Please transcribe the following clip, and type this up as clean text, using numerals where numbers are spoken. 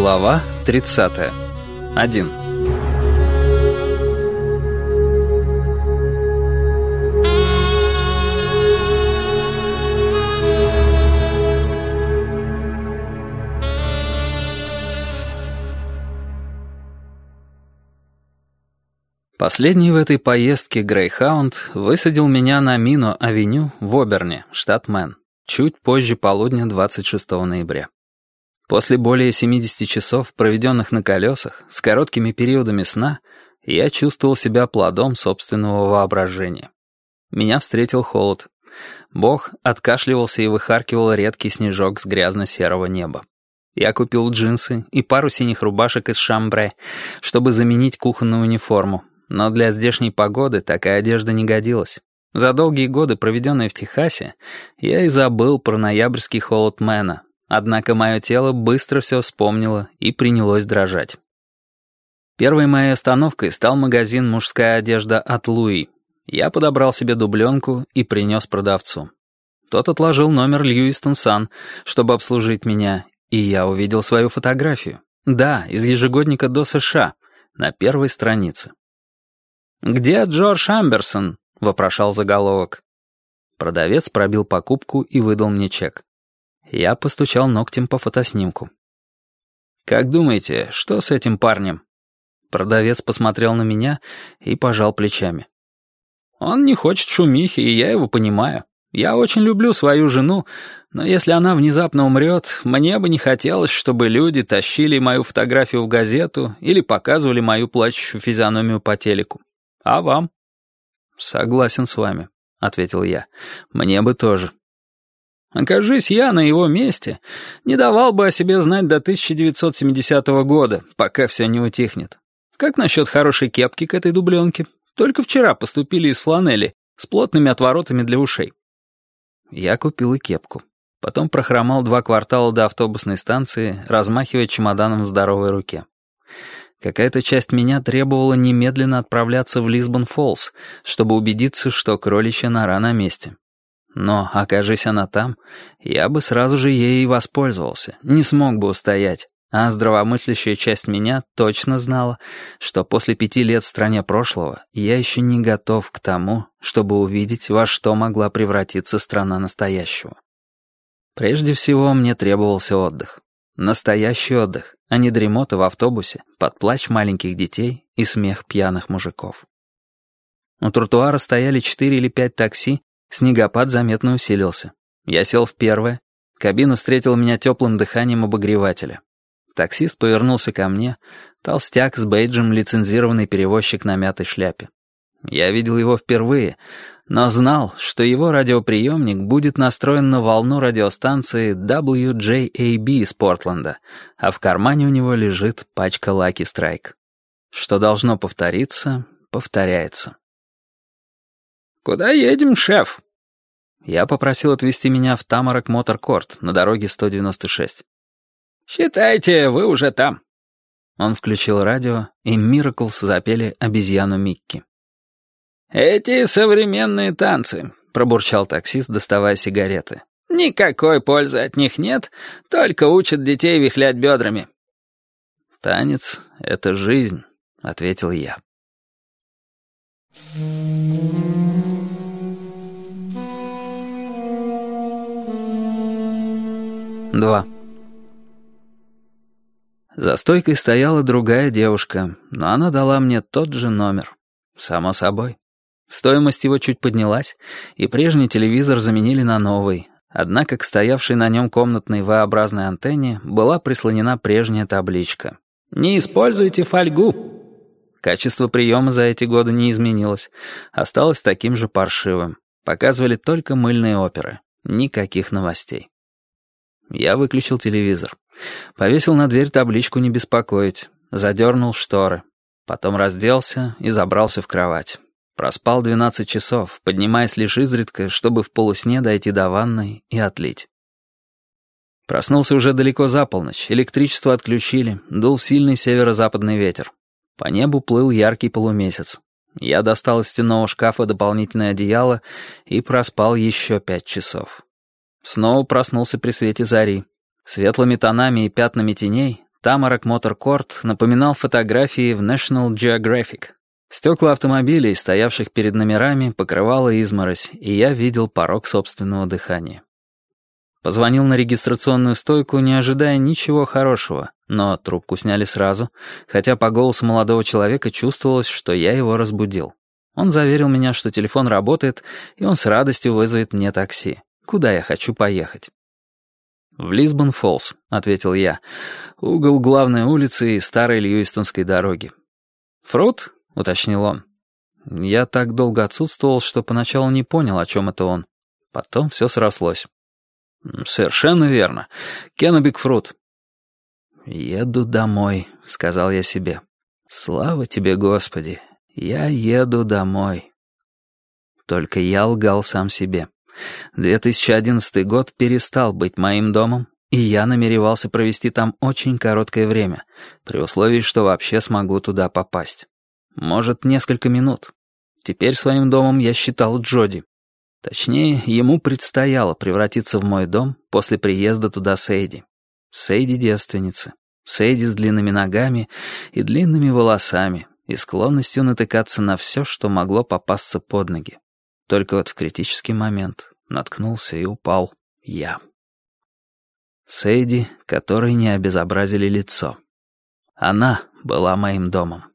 Глава 30. 1. Последний в этой поездке Грейхаунд высадил меня на Мино-авеню в Оберне, штат Мэн, чуть позже полудня 26 ноября. После более 70 часов, проведенных на колесах, с короткими периодами сна, я чувствовал себя плодом собственного воображения. Меня встретил холод. Бог откашливался и выхаркивал редкий снежок с грязно-серого неба. Я купил джинсы и пару синих рубашек из шамбре, чтобы заменить кухонную униформу, но для здешней погоды такая одежда не годилась. За долгие годы, проведенные в Техасе, я и забыл про ноябрьский холод Мэна. Однако мое тело быстро все вспомнило и принялось дрожать. Первой моей остановкой стал магазин «Мужская одежда» от Луи. Я подобрал себе дубленку и принес продавцу. Тот отложил номер Льюистон Сан, чтобы обслужить меня, и я увидел свою фотографию. Да, из ежегодника до США, на первой странице. «Где Джордж Амберсон?» — вопрошал заголовок. Продавец пробил покупку и выдал мне чек. Я постучал ногтем по фотоснимку. «Как думаете, что с этим парнем?» Продавец посмотрел на меня и пожал плечами. «Он не хочет шумихи, и я его понимаю. Я очень люблю свою жену, но если она внезапно умрет, мне бы не хотелось, чтобы люди тащили мою фотографию в газету или показывали мою плачущую физиономию по телеку. А вам?» «Согласен с вами», — ответил я. «Мне бы тоже». «Окажись я на его месте, не давал бы о себе знать до 1970 года, пока все не утихнет. Как насчет хорошей кепки к этой дубленке? Только вчера поступили из фланели, с плотными отворотами для ушей». Я купил и кепку. Потом прохромал 2 квартала до автобусной станции, размахивая чемоданом в здоровой руке. Какая-то часть меня требовала немедленно отправляться в Лисбон-Фоллс, чтобы убедиться, что кроличья нора на месте. Но, окажись она там, я бы сразу же ей и воспользовался, не смог бы устоять, а здравомыслящая часть меня точно знала, что после 5 лет в стране прошлого я еще не готов к тому, чтобы увидеть, во что могла превратиться страна настоящего. Прежде всего, мне требовался отдых. Настоящий отдых, а не дремота в автобусе, под плач маленьких детей и смех пьяных мужиков. У тротуара стояли 4 или 5 такси, снегопад заметно усилился. Я сел в первое, кабина встретила меня теплым дыханием обогревателя. Таксист повернулся ко мне, толстяк с бейджем, лицензированный перевозчик на мятой шляпе. Я видел его впервые, но знал, что его радиоприемник будет настроен на волну радиостанции WJAB из Портленда, а в кармане у него лежит пачка Lucky Strike. Что должно повториться, повторяется. «Куда едем, шеф?» Я попросил отвезти меня в Тамарок Мотор Корт на дороге 196. «Считайте, вы уже там». Он включил радио, и Мираклс запели обезьяну Микки. «Эти современные танцы», — пробурчал таксист, доставая сигареты. «Никакой пользы от них нет, только учат детей вихлять бедрами». «Танец — это жизнь», — ответил я. 2. За стойкой стояла другая девушка, но она дала мне тот же номер. Само собой. Стоимость его чуть поднялась, и прежний телевизор заменили на новый, однако к стоявшей на нем комнатной V-образной антенне была прислонена прежняя табличка. «Не используйте фольгу». Качество приема за эти годы не изменилось, осталось таким же паршивым. Показывали только мыльные оперы, никаких новостей. Я выключил телевизор. Повесил на дверь табличку «Не беспокоить». Задернул шторы. Потом разделся и забрался в кровать. Проспал 12 часов, поднимаясь лишь изредка, чтобы в полусне дойти до ванной и отлить. Проснулся уже далеко за полночь, электричество отключили, дул сильный северо-западный ветер. По небу плыл яркий полумесяц. Я достал из стенного шкафа дополнительное одеяло и проспал еще 5 часов. Снова проснулся при свете зари. Светлыми тонами и пятнами теней Тамарок Мотор Корт напоминал фотографии в National Geographic. Стекла автомобилей, стоявших перед номерами, покрывала изморозь, и я видел порог собственного дыхания. Позвонил на регистрационную стойку, не ожидая ничего хорошего, но трубку сняли сразу, хотя по голосу молодого человека чувствовалось, что я его разбудил. Он заверил меня, что телефон работает, и он с радостью вызовет мне такси. Куда я хочу поехать? «В Лисбон-Фоллс», — ответил я. «Угол главной улицы и старой Льюистонской дороги». «Фрут?» — уточнил он. Я так долго отсутствовал, что поначалу не понял, о чем это он. Потом все срослось. «Совершенно верно. Кеннебек Фрут». «Еду домой», — сказал я себе. «Слава тебе, Господи, я еду домой». Только я лгал сам себе. 2011 год перестал быть моим домом, и я намеревался провести там очень короткое время, при условии, что вообще смогу туда попасть. Может, несколько минут. Теперь своим домом я считал Джоди. Точнее, ему предстояло превратиться в мой дом после приезда туда Сейди. Сейди девственницы. Сейди с длинными ногами и длинными волосами, и склонностью натыкаться на все, что могло попасться под ноги. Только вот в критический момент наткнулся и упал я. Сейди, которой не обезобразили лицо. Она была моим домом.